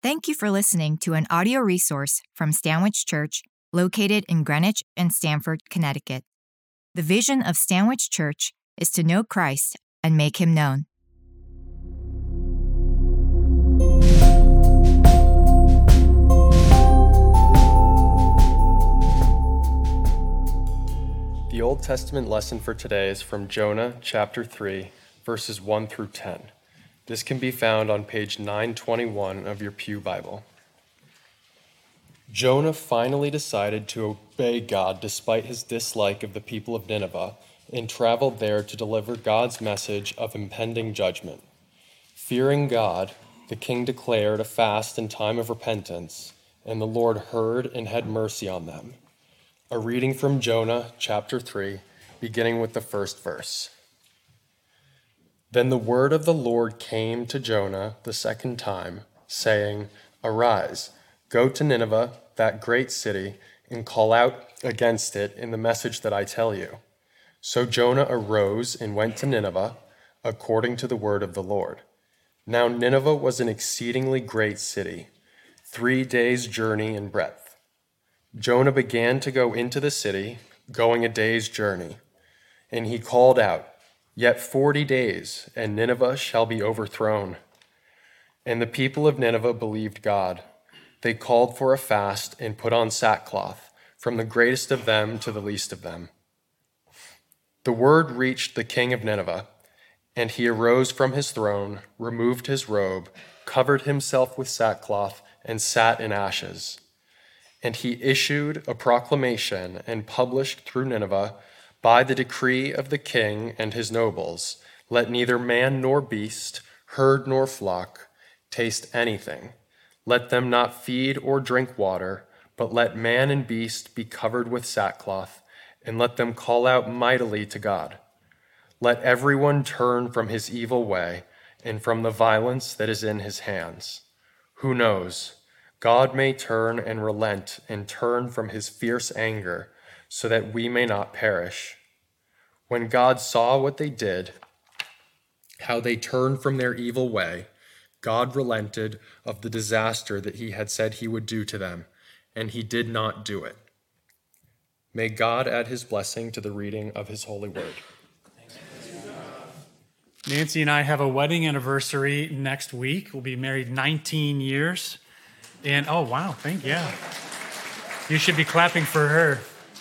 Thank you for listening to an audio resource from Stanwich Church, located in Greenwich and Stamford, Connecticut. The vision of Stanwich Church is to know Christ and make him known. The Old Testament lesson for today is from Jonah chapter 3, verses 1 through 10. This can be found on page 921 of your Pew Bible. Jonah finally decided to obey God despite his dislike of the people of Nineveh and traveled there to deliver God's message of impending judgment. Fearing God, the king declared a fast and time of repentance, and the Lord heard and had mercy on them. A reading from Jonah chapter 3, beginning with the first verse. Then the word of the Lord came to Jonah the second time, saying, Arise, go to Nineveh, that great city, and call out against it in the message that I tell you. So Jonah arose and went to Nineveh, according to the word of the Lord. Now Nineveh was an exceedingly great city, 3 days' journey in breadth. Jonah began to go into the city, going a day's journey, and he called out, Yet 40 days, and Nineveh shall be overthrown. And the people of Nineveh believed God. They called for a fast and put on sackcloth, from the greatest of them to the least of them. The word reached the king of Nineveh, and he arose from his throne, removed his robe, covered himself with sackcloth, and sat in ashes. And he issued a proclamation and published through Nineveh, by the decree of the king and his nobles, let neither man nor beast, herd nor flock, taste anything. Let them not feed or drink water, but let man and beast be covered with sackcloth, and let them call out mightily to God. Let everyone turn from his evil way and from the violence that is in his hands. Who knows? God may turn and relent and turn from his fierce anger, so that we may not perish. When God saw what they did, how they turned from their evil way, God relented of the disaster that he had said he would do to them, and he did not do it. May God add his blessing to the reading of his holy word. Nancy and I have a wedding anniversary next week. We'll be married 19 years. And, oh, wow, thank you. You should be clapping for her.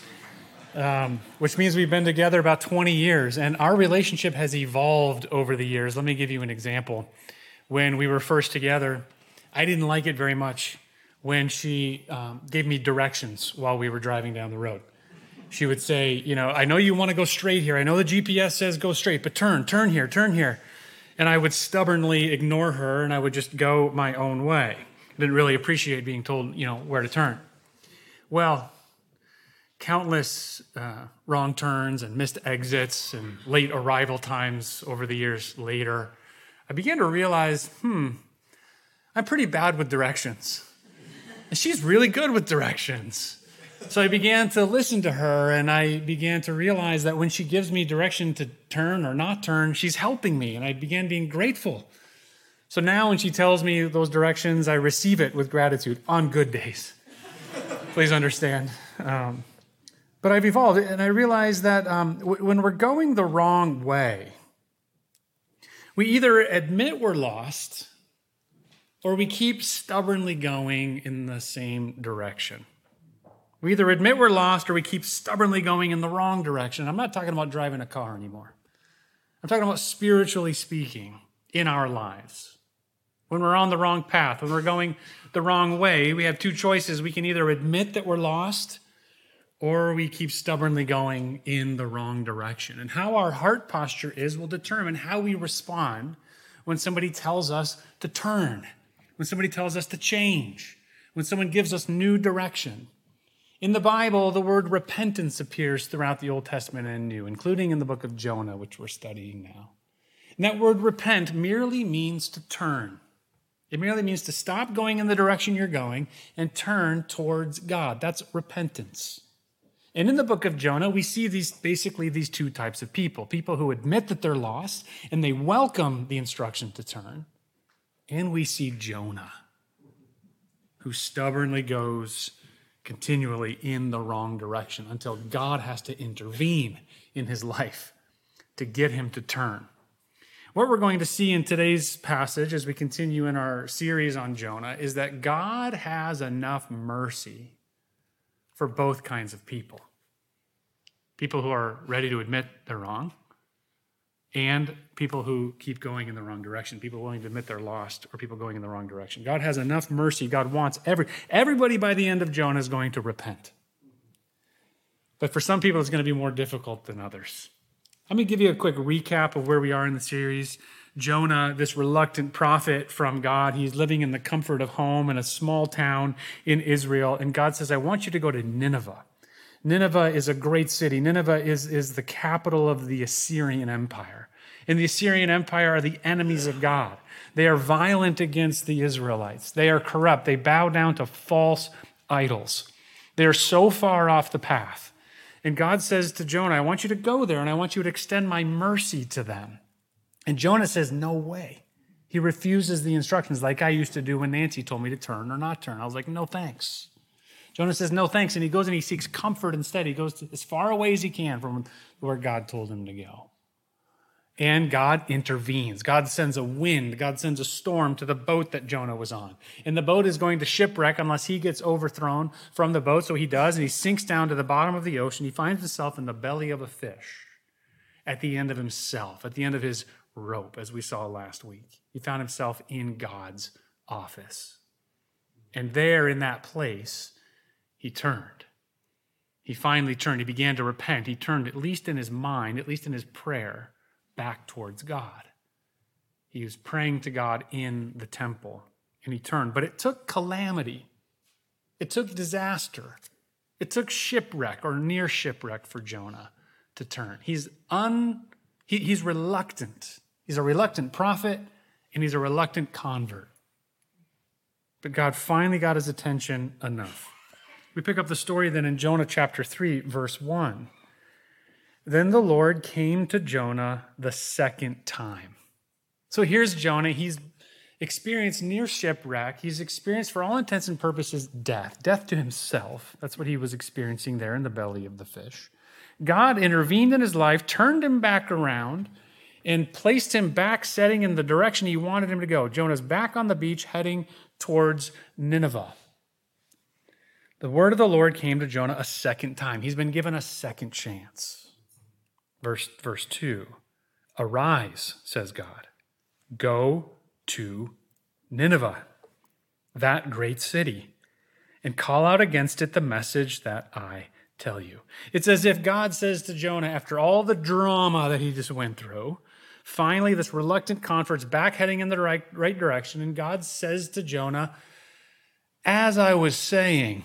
Which means we've been together about 20 years, and our relationship has evolved over the years. Let me give you an example. When we were first together, I didn't like it very much when she gave me directions while we were driving down the road. She would say, I know you want to go straight here. I know the GPS says go straight, but turn here. And I would stubbornly ignore her, and I would just go my own way. I didn't really appreciate being told, where to turn. Well, countless wrong turns and missed exits and late arrival times over the years later, I began to realize, I'm pretty bad with directions. And she's really good with directions. So I began to listen to her, and I began to realize that when she gives me direction to turn or not turn, she's helping me, and I began being grateful. So now when she tells me those directions, I receive it with gratitude on good days. Please understand. But I've evolved, and I realize that when we're going the wrong way, we either admit we're lost or we keep stubbornly going in the same direction. We either admit we're lost or we keep stubbornly going in the wrong direction. I'm not talking about driving a car anymore. I'm talking about spiritually speaking in our lives. When we're on the wrong path, when we're going the wrong way, we have two choices. We can either admit that we're lost or we keep stubbornly going in the wrong direction. And how our heart posture is will determine how we respond when somebody tells us to turn, when somebody tells us to change, when someone gives us new direction. In the Bible, the word repentance appears throughout the Old Testament and New, including in the book of Jonah, which we're studying now. And that word repent merely means to turn. It merely means to stop going in the direction you're going and turn towards God. That's repentance. And in the book of Jonah, we see these two types of people. People who admit that they're lost and they welcome the instruction to turn. And we see Jonah, who stubbornly goes continually in the wrong direction until God has to intervene in his life to get him to turn. What we're going to see in today's passage as we continue in our series on Jonah is that God has enough mercy for both kinds of people. People who are ready to admit they're wrong, and people who keep going in the wrong direction, people willing to admit they're lost, or people going in the wrong direction. God has enough mercy. God wants everybody by the end of Jonah is going to repent. But for some people, it's going to be more difficult than others. Let me give you a quick recap of where we are in the series. Jonah, this reluctant prophet from God, he's living in the comfort of home in a small town in Israel, and God says, I want you to go to Nineveh. Nineveh is a great city. Nineveh is the capital of the Assyrian Empire. And the Assyrian Empire are the enemies of God. They are violent against the Israelites. They are corrupt. They bow down to false idols. They are so far off the path. And God says to Jonah, I want you to go there and I want you to extend my mercy to them. And Jonah says, no way. He refuses the instructions like I used to do when Nancy told me to turn or not turn. I was like, no thanks. Jonah says, no thanks, and he goes and he seeks comfort instead. He goes as far away as he can from where God told him to go. And God intervenes. God sends a wind. God sends a storm to the boat that Jonah was on. And the boat is going to shipwreck unless he gets overthrown from the boat. So he does, and he sinks down to the bottom of the ocean. He finds himself in the belly of a fish at the end of himself, at the end of his rope, as we saw last week. He found himself in God's office. And there in that place, he turned. He finally turned. He began to repent. He turned, at least in his mind, at least in his prayer, back towards God. He was praying to God in the temple, and he turned. But it took calamity. It took disaster. It took shipwreck or near shipwreck for Jonah to turn. He's reluctant. He's a reluctant prophet, and he's a reluctant convert. But God finally got his attention enough. We pick up the story then in Jonah chapter 3, verse 1. Then the Lord came to Jonah the second time. So here's Jonah. He's experienced near shipwreck. He's experienced, for all intents and purposes, death to himself. That's what he was experiencing there in the belly of the fish. God intervened in his life, turned him back around, and placed him back, setting in the direction he wanted him to go. Jonah's back on the beach, heading towards Nineveh. The word of the Lord came to Jonah a second time. He's been given a second chance. Verse 2, arise, says God, go to Nineveh, that great city, and call out against it the message that I tell you. It's as if God says to Jonah, after all the drama that he just went through, finally this reluctant convert's back heading in the right direction, and God says to Jonah, as I was saying,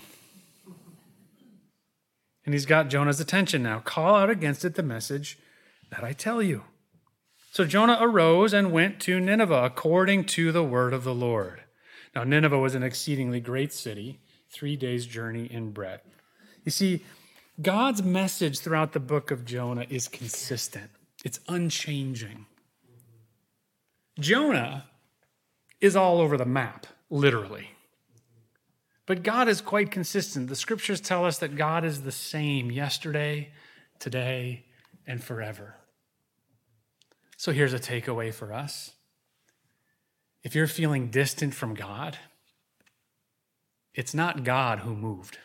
and he's got Jonah's attention now. Call out against it the message that I tell you. So Jonah arose and went to Nineveh according to the word of the Lord. Now Nineveh was an exceedingly great city, 3 days' journey in breadth. You see, God's message throughout the book of Jonah is consistent. It's unchanging. Jonah is all over the map, literally. But God is quite consistent. The scriptures tell us that God is the same yesterday, today, and forever. So here's a takeaway for us. If you're feeling distant from God, it's not God who moved.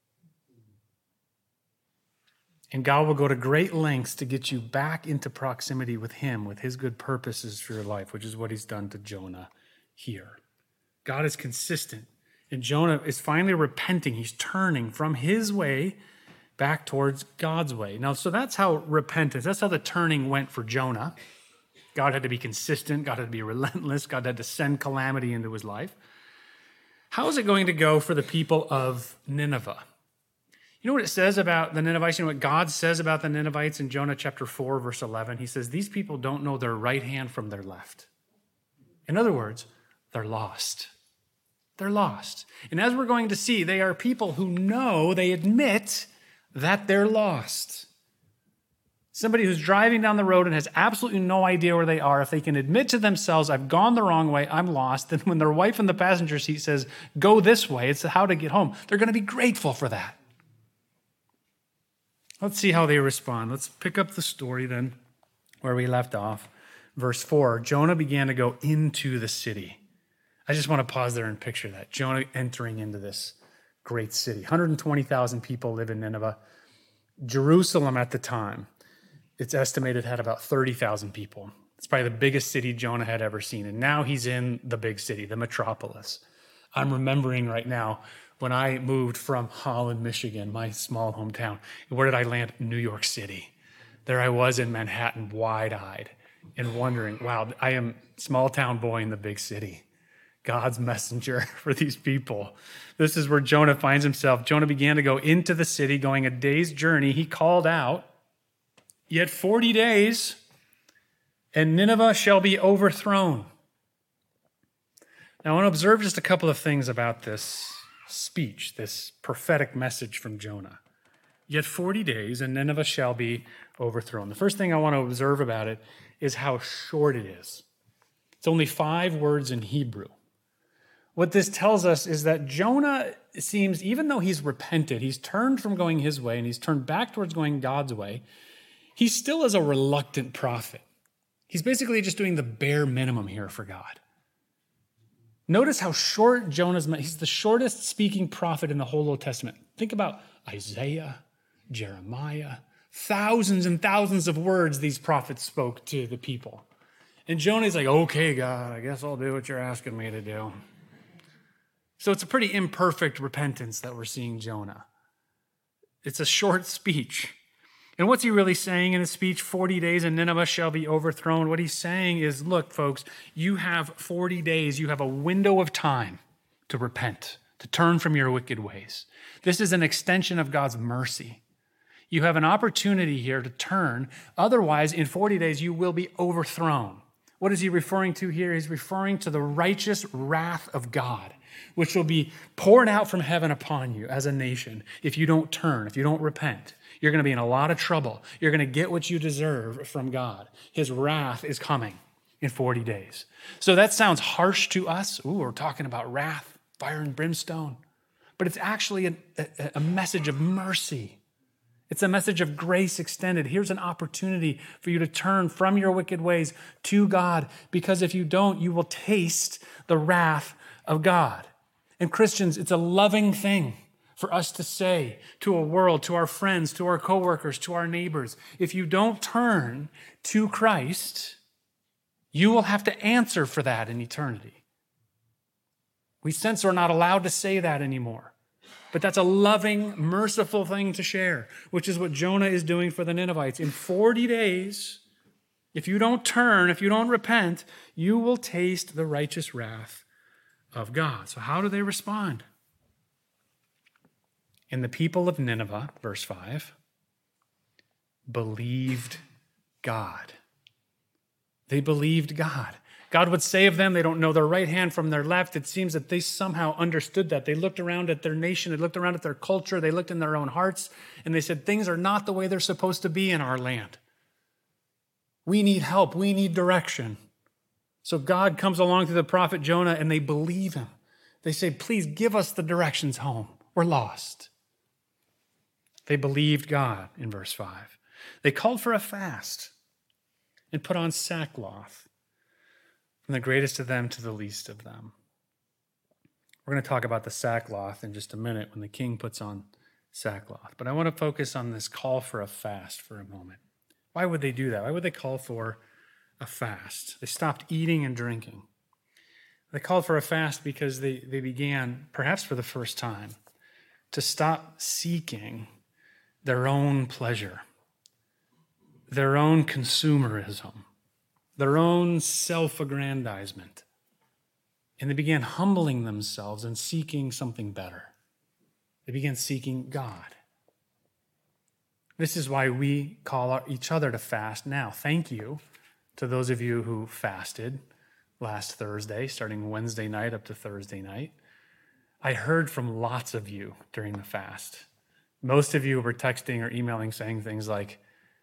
And God will go to great lengths to get you back into proximity with him, with his good purposes for your life, which is what he's done to Jonah here. God is consistent. And Jonah is finally repenting. He's turning from his way back towards God's way. Now, so that's how repentance, that's how the turning went for Jonah. God had to be consistent. God had to be relentless. God had to send calamity into his life. How is it going to go for the people of Nineveh? You know what it says about the Ninevites? You know what God says about the Ninevites in Jonah chapter 4, verse 11? He says, these people don't know their right hand from their left. In other words, they're lost. They're lost. And as we're going to see, they are people who know, they admit that they're lost. Somebody who's driving down the road and has absolutely no idea where they are, if they can admit to themselves, I've gone the wrong way, I'm lost, then when their wife in the passenger seat says, go this way, it's how to get home, they're going to be grateful for that. Let's see how they respond. Let's pick up the story then where we left off. Verse 4, Jonah began to go into the city. I just want to pause there and picture that. Jonah entering into this great city. 120,000 people live in Nineveh. Jerusalem at the time, it's estimated, had about 30,000 people. It's probably the biggest city Jonah had ever seen. And now he's in the big city, the metropolis. I'm remembering right now when I moved from Holland, Michigan, my small hometown. Where did I land? New York City. There I was in Manhattan, wide-eyed and wondering, wow, I am small town boy in the big city. God's messenger for these people. This is where Jonah finds himself. Jonah began to go into the city, going a day's journey. He called out, yet 40 days, and Nineveh shall be overthrown. Now, I want to observe just a couple of things about this speech, this prophetic message from Jonah. Yet 40 days, and Nineveh shall be overthrown. The first thing I want to observe about it is how short it is. It's only 5 words in Hebrew. What this tells us is that Jonah seems, even though he's repented, he's turned from going his way and he's turned back towards going God's way, he still is a reluctant prophet. He's basically just doing the bare minimum here for God. Notice how short he's the shortest speaking prophet in the whole Old Testament. Think about Isaiah, Jeremiah, thousands and thousands of words these prophets spoke to the people. And Jonah's like, okay, God, I guess I'll do what you're asking me to do. So it's a pretty imperfect repentance that we're seeing Jonah. It's a short speech. And what's he really saying in his speech? 40 days and Nineveh shall be overthrown. What he's saying is, look, folks, you have 40 days. You have a window of time to repent, to turn from your wicked ways. This is an extension of God's mercy. You have an opportunity here to turn. Otherwise, in 40 days, you will be overthrown. What is he referring to here? He's referring to the righteous wrath of God, which will be poured out from heaven upon you as a nation if you don't turn, if you don't repent. You're going to be in a lot of trouble. You're going to get what you deserve from God. His wrath is coming in 40 days. So that sounds harsh to us. Ooh, we're talking about wrath, fire and brimstone. But it's actually a message of mercy. It's a message of grace extended. Here's an opportunity for you to turn from your wicked ways to God, because if you don't, you will taste the wrath of God. And Christians, it's a loving thing for us to say to a world, to our friends, to our coworkers, to our neighbors, if you don't turn to Christ, you will have to answer for that in eternity. We sense we're not allowed to say that anymore. But that's a loving, merciful thing to share, which is what Jonah is doing for the Ninevites. In 40 days, if you don't turn, if you don't repent, you will taste the righteous wrath of God. So how do they respond? And the people of Nineveh, verse 5, believed God. They believed God. God would save them. They don't know their right hand from their left. It seems that they somehow understood that. They looked around at their nation. They looked around at their culture. They looked in their own hearts. And they said, things are not the way they're supposed to be in our land. We need help. We need direction. So God comes along through the prophet Jonah, and they believe him. They say, please give us the directions home. We're lost. They believed God in verse 5. They called for a fast and put on sackcloth, from the greatest of them to the least of them. We're going to talk about the sackcloth in just a minute when the king puts on sackcloth. But I want to focus on this call for a fast for a moment. Why would they do that? Why would they call for a fast? They stopped eating and drinking. They called for a fast because they began, perhaps for the first time, to stop seeking their own pleasure, their own consumerism, their own self-aggrandizement. And they began humbling themselves and seeking something better. They began seeking God. This is why we call each other to fast now. Thank you to those of you who fasted last Thursday, starting Wednesday night up to Thursday night. I heard from lots of you during the fast. Most of you were texting or emailing saying things like,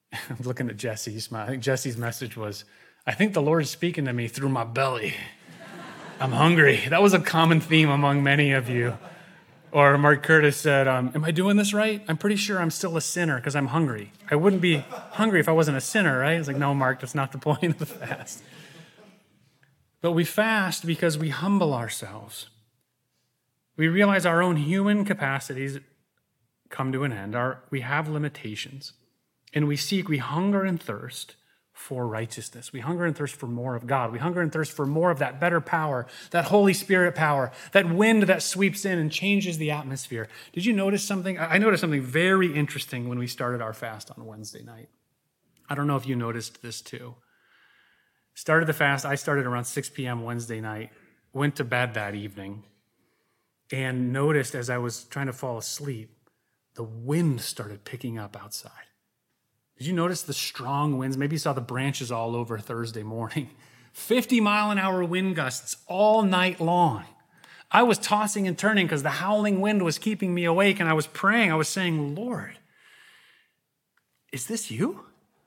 I'm looking at Jesse's. I think Jesse's message was, I think the Lord is speaking to me through my belly. I'm hungry. That was a common theme among many of you. Or Mark Curtis said, am I doing this right? I'm pretty sure I'm still a sinner because I'm hungry. I wouldn't be hungry if I wasn't a sinner, right? It's like, no, Mark, that's not the point of the fast. But we fast because we humble ourselves. We realize our own human capacities come to an end. We have limitations. And we hunger and thirst for righteousness. We hunger and thirst for more of God. We hunger and thirst for more of that better power, that Holy Spirit power, that wind that sweeps in and changes the atmosphere. Did you notice something? I noticed something very interesting when we started our fast on Wednesday night. I don't know if you noticed this too. Started the fast, I started around 6 p.m. Wednesday night, went to bed that evening, and noticed as I was trying to fall asleep, the wind started picking up outside. Did you notice the strong winds? Maybe you saw the branches all over Thursday morning. 50-mile-an-hour wind gusts all night long. I was tossing and turning because the howling wind was keeping me awake, and I was praying. I was saying, Lord, is this you?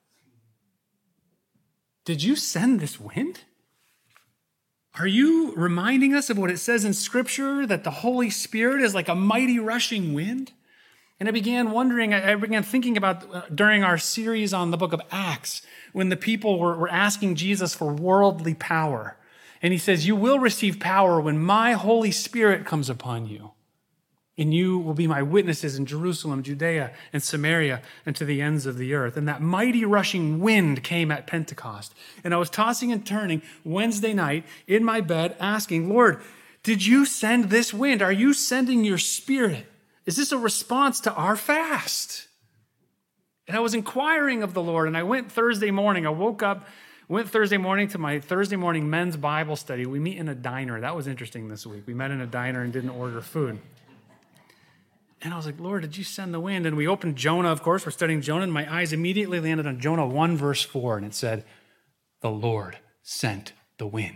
Did you send this wind? Are you reminding us of what it says in Scripture, that the Holy Spirit is like a mighty rushing wind? And I began wondering, I began thinking about during our series on the book of Acts, when the people were asking Jesus for worldly power. And he says, you will receive power when my Holy Spirit comes upon you. And you will be my witnesses in Jerusalem, Judea, and Samaria, and to the ends of the earth. And that mighty rushing wind came at Pentecost. And I was tossing and turning Wednesday night in my bed asking, Lord, did you send this wind? Are you sending your Spirit? Is this a response to our fast? And I was inquiring of the Lord, and I went Thursday morning. I went Thursday morning to my Thursday morning men's Bible study. We meet in a diner. That was interesting this week. We met in a diner and didn't order food. And I was like, Lord, did you send the wind? And we opened Jonah, of course. We're studying Jonah, and my eyes immediately landed on Jonah 1, verse 4, and it said, the Lord sent the wind.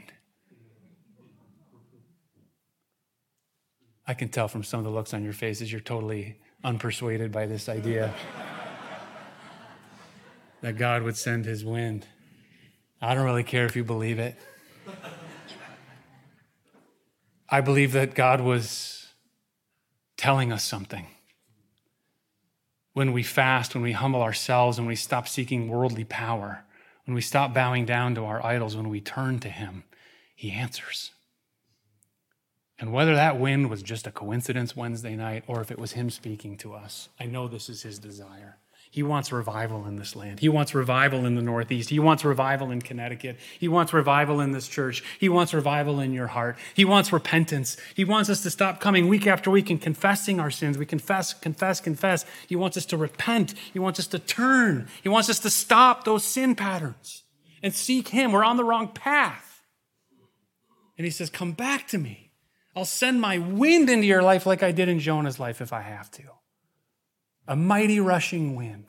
I can tell from some of the looks on your faces, you're totally unpersuaded by this idea that God would send his wind. I don't really care if you believe it. I believe that God was telling us something. When we fast, when we humble ourselves, when we stop seeking worldly power, when we stop bowing down to our idols, when we turn to him, he answers. And whether that wind was just a coincidence Wednesday night or if it was him speaking to us, I know this is his desire. He wants revival in this land. He wants revival in the Northeast. He wants revival in Connecticut. He wants revival in this church. He wants revival in your heart. He wants repentance. He wants us to stop coming week after week and confessing our sins. We confess. He wants us to repent. He wants us to turn. He wants us to stop those sin patterns and seek him. We're on the wrong path. And he says, come back to me. I'll send my wind into your life like I did in Jonah's life if I have to. A mighty rushing wind.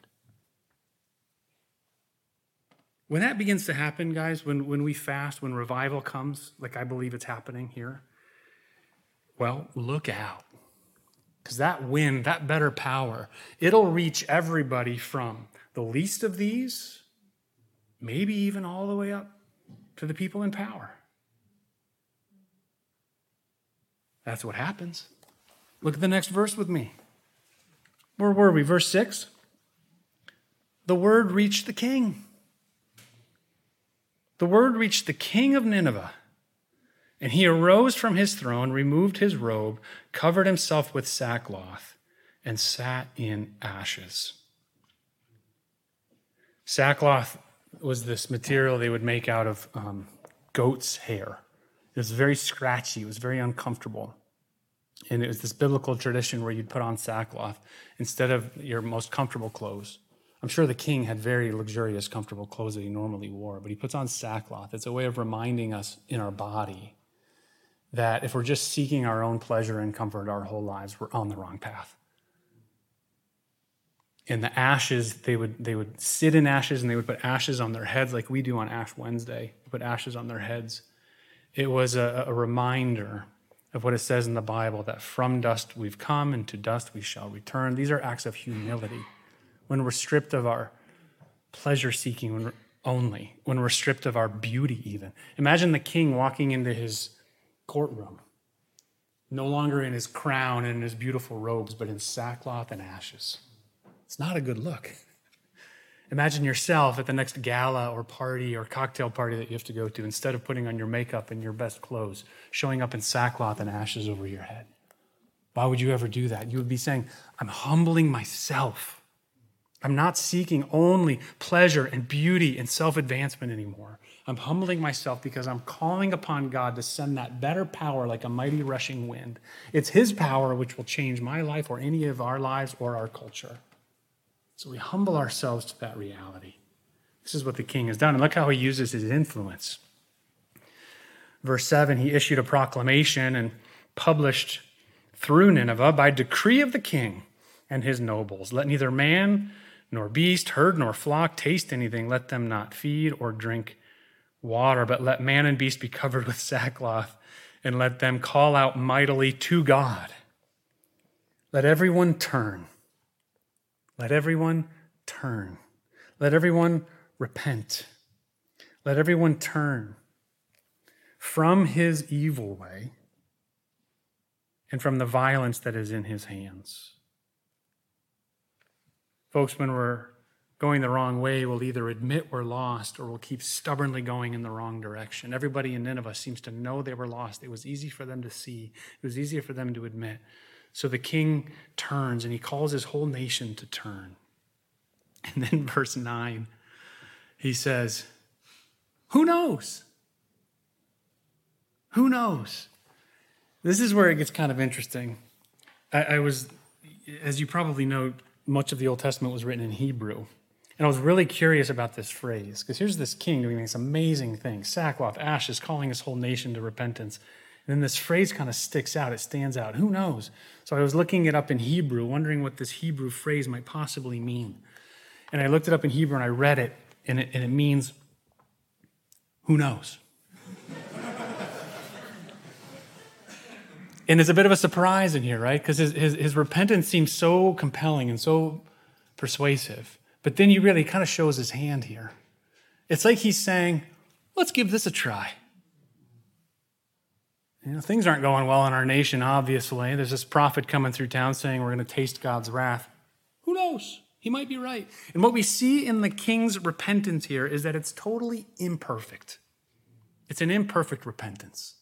When that begins to happen, guys, when we fast, when revival comes, like I believe it's happening here, well, look out. Because that wind, that better power, it'll reach everybody from the least of these, maybe even all the way up to the people in power. That's what happens. Look at the next verse with me. Where were we? Verse 6. The word reached the king. The word reached the king of Nineveh. And he arose from his throne, removed his robe, covered himself with sackcloth, and sat in ashes. Sackcloth was this material they would make out of goat's hair. It was very scratchy. It was very uncomfortable. And it was this biblical tradition where you'd put on sackcloth instead of your most comfortable clothes. I'm sure the king had very luxurious, comfortable clothes that he normally wore, but he puts on sackcloth. It's a way of reminding us in our body that if we're just seeking our own pleasure and comfort our whole lives, we're on the wrong path. In the ashes, they would sit in ashes, and they would put ashes on their heads like we do on Ash Wednesday. Put ashes on their heads. It was a reminder of what it says in the Bible, that from dust we've come and to dust we shall return. These are acts of humility. When we're stripped of our pleasure-seeking when we're stripped of our beauty even. Imagine the king walking into his courtroom, no longer in his crown and in his beautiful robes, but in sackcloth and ashes. It's not a good look. Imagine yourself at the next gala or party or cocktail party that you have to go to, instead of putting on your makeup and your best clothes, showing up in sackcloth and ashes over your head. Why would you ever do that? You would be saying, I'm humbling myself. I'm not seeking only pleasure and beauty and self-advancement anymore. I'm humbling myself because I'm calling upon God to send that better power like a mighty rushing wind. It's his power which will change my life or any of our lives or our culture. So we humble ourselves to that reality. This is what the king has done. And look how he uses his influence. Verse 7, he issued a proclamation and published through Nineveh by decree of the king and his nobles. Let neither man nor beast, herd nor flock taste anything. Let them not feed or drink water, but let man and beast be covered with sackcloth, and let them call out mightily to God. Let everyone turn. Let everyone turn. Let everyone repent. Let everyone turn from his evil way and from the violence that is in his hands. Folks, when we're going the wrong way, we'll either admit we're lost or we'll keep stubbornly going in the wrong direction. Everybody in Nineveh seems to know they were lost. It was easy for them to see. It was easier for them to admit. So the king turns and he calls his whole nation to turn. And then verse 9, he says, who knows? Who knows? This is where it gets kind of interesting. I was, as you probably know, much of the Old Testament was written in Hebrew. And I was really curious about this phrase, because here's this king doing this amazing thing, sackcloth, ashes, calling his whole nation to repentance. And then this phrase kind of sticks out. It stands out. Who knows? So I was looking it up in Hebrew, wondering what this Hebrew phrase might possibly mean. And I looked it up in Hebrew and I read it, and it means, who knows? And it's a bit of a surprise in here, right? Because his repentance seems so compelling and so persuasive. But then he really kind of shows his hand here. It's like he's saying, let's give this a try. You know, things aren't going well in our nation, obviously. There's this prophet coming through town saying we're going to taste God's wrath. Who knows? He might be right. And what we see in the king's repentance here is that it's totally imperfect. It's an imperfect repentance.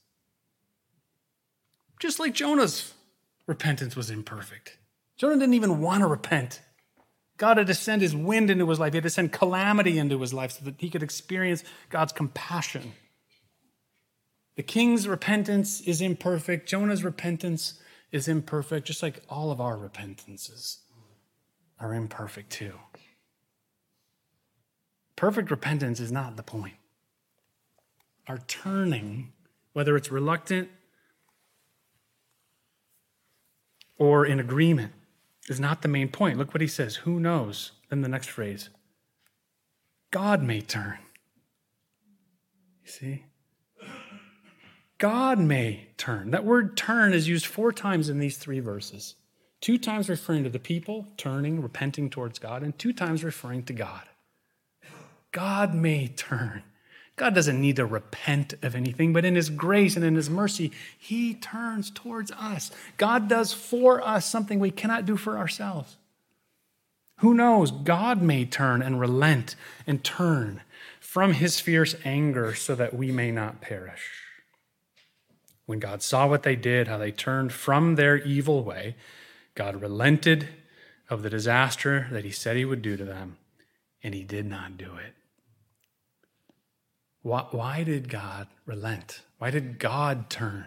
Just like Jonah's repentance was imperfect. Jonah didn't even want to repent. God had to send his wind into his life. He had to send calamity into his life so that he could experience God's compassion. The king's repentance is imperfect. Jonah's repentance is imperfect, just like all of our repentances are imperfect too. Perfect repentance is not the point. Our turning, whether it's reluctant or in agreement, is not the main point. Look what he says. Who knows? Then the next phrase. God may turn. You see? God may turn. That word turn is used 4 times in these 3 verses. 2 times referring to the people turning, repenting towards God, and 2 times referring to God. God may turn. God doesn't need to repent of anything, but in his grace and in his mercy, he turns towards us. God does for us something we cannot do for ourselves. Who knows? God may turn and relent and turn from his fierce anger so that we may not perish. When God saw what they did, how they turned from their evil way, God relented of the disaster that he said he would do to them, and he did not do it. Why did God relent? Why did God turn?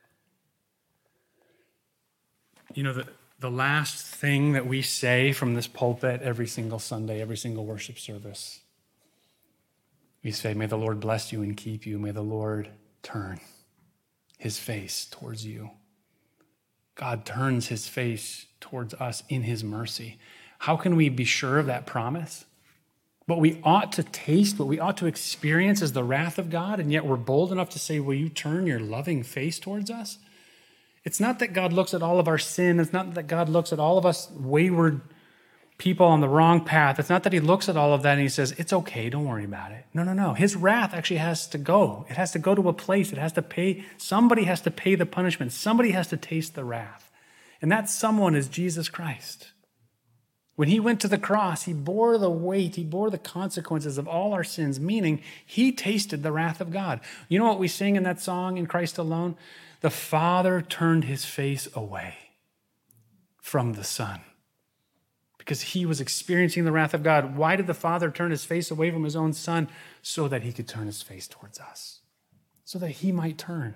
You know, the last thing that we say from this pulpit every single Sunday, every single worship service, we say, may the Lord bless you and keep you. May the Lord turn his face towards you. God turns his face towards us in his mercy. How can we be sure of that promise? What we ought to taste, what we ought to experience is the wrath of God, and yet we're bold enough to say, will you turn your loving face towards us? It's not that God looks at all of our sin. It's not that God looks at all of us wayward people on the wrong path, it's not that he looks at all of that and he says, it's okay, don't worry about it. No. His wrath actually has to go. It has to go to a place. It has to pay. Somebody has to pay the punishment. Somebody has to taste the wrath. And that someone is Jesus Christ. When he went to the cross, he bore the weight, he bore the consequences of all our sins, meaning he tasted the wrath of God. You know what we sing in that song, In Christ Alone? The Father turned his face away from the Son because he was experiencing the wrath of God. Why did the Father turn his face away from his own Son? So that he could turn his face towards us, so that he might turn.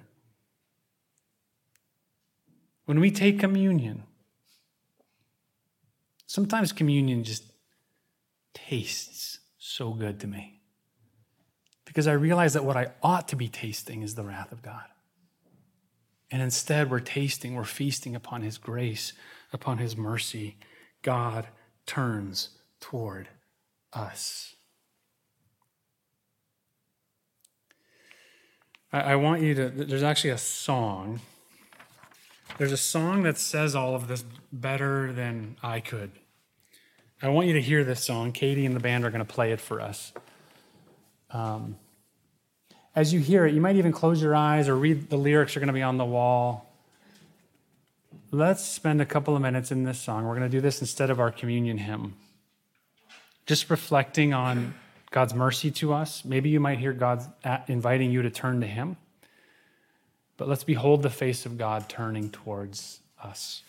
When we take communion, sometimes communion just tastes so good to me because I realize that what I ought to be tasting is the wrath of God. And instead, we're feasting upon his grace, upon his mercy. God turns toward us. I want you to, there's actually a song. There's a song that says all of this better than I could. I want you to hear this song. Katie and the band are going to play it for us. As you hear it, you might even close your eyes or read the lyrics are going to be on the wall. Let's spend a couple of minutes in this song. We're going to do this instead of our communion hymn. Just reflecting on God's mercy to us. Maybe you might hear God inviting you to turn to him. But let's behold the face of God turning towards us.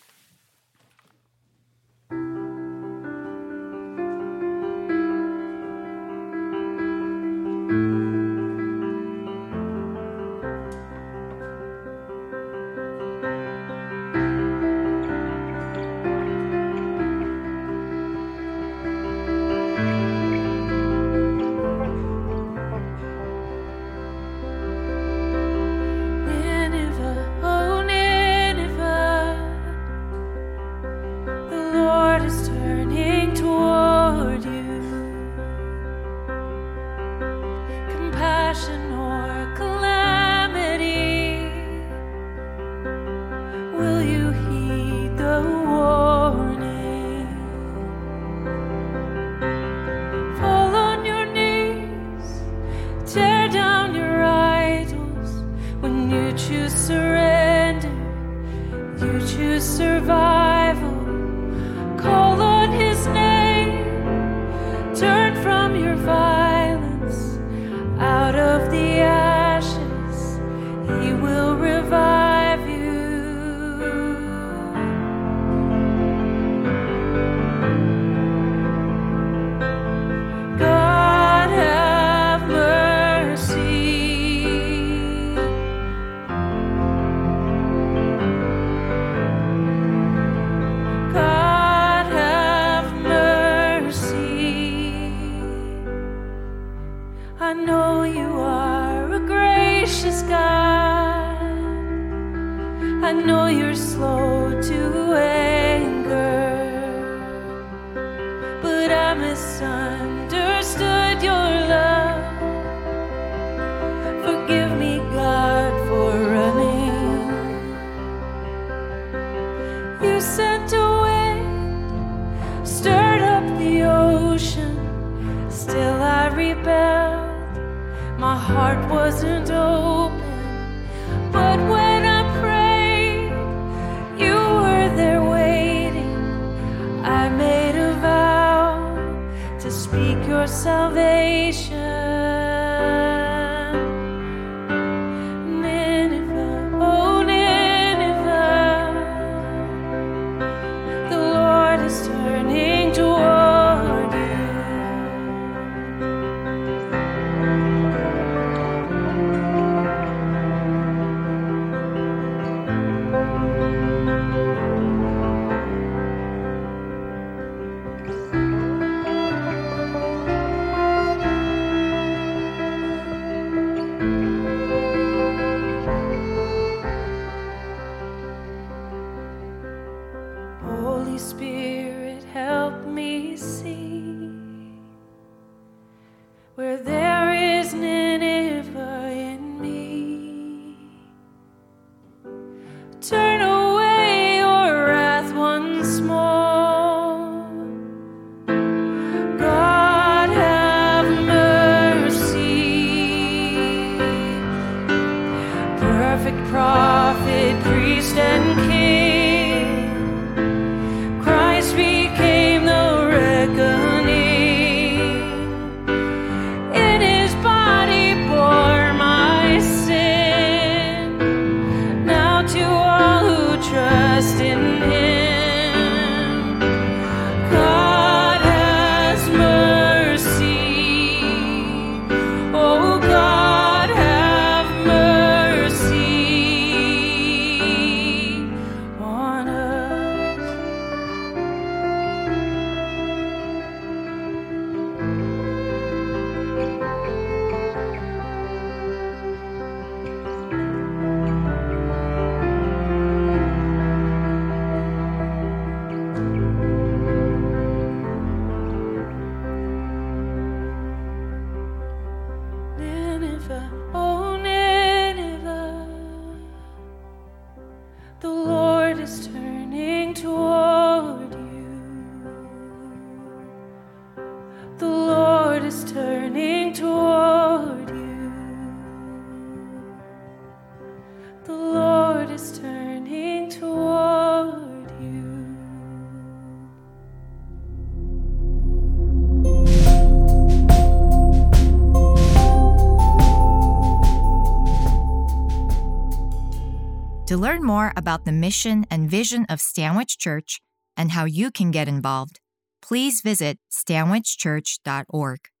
trust in Him. God has mercy. Oh, God have mercy on us. Nineveh, oh Nineveh, the Lord is turning toward you. The Lord is turning toward you. The Lord is turning toward you. To learn more about the mission and vision of Stanwich Church and how you can get involved, please visit stanwichchurch.org.